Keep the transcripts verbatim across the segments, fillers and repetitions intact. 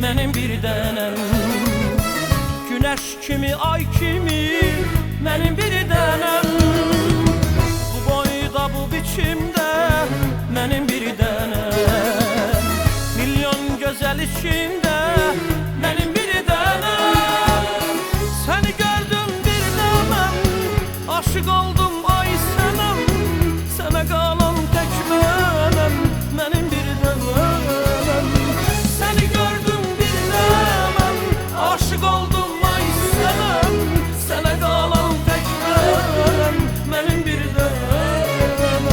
mənim bir dənəm. Güneş kimi, ay kimi, mənim bir dənəm. Bu boyda, bu biçimdə, mənim bir dənəm. Milyon gözəl içində, mənim bir dənəm. Səni gördüm bir dəməm, aşık oldum ay sənəm. Sənə qalan tək mənəm, mənim bir dənəm. Səni gördüm bir dəməm, aşık oldum ay sənəm. Sənə qalan tək mənəm, mənim bir dənəm.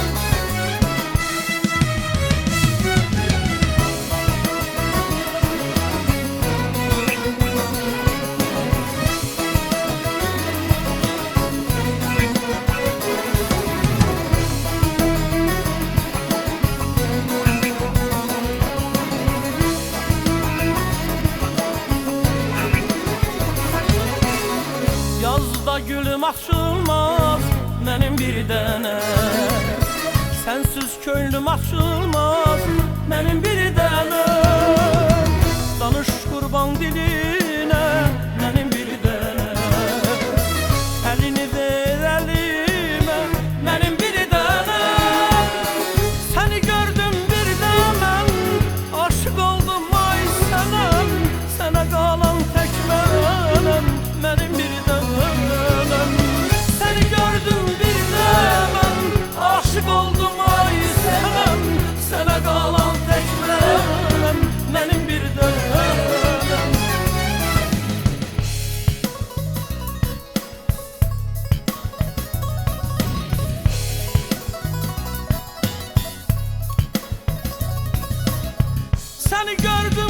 Yazda gülüm açılmaz, mənim bir dənə. Sənsiz könlüm açılmaz, mənim bir dənə. Danış qurban dilinə, mənim bir dənə. Əlini ver əlimə, mənim bir dənə. Səni gördüm bir dəməm, aşık oldum ay sənəm. Sənə qalan tək mənəm, mənim bir dənəm. Səni gördüm bir dəməm, aşık oldum ay sənəm. Sənə qalan tək mənəm, mənim bir dənəm. Səni gördüm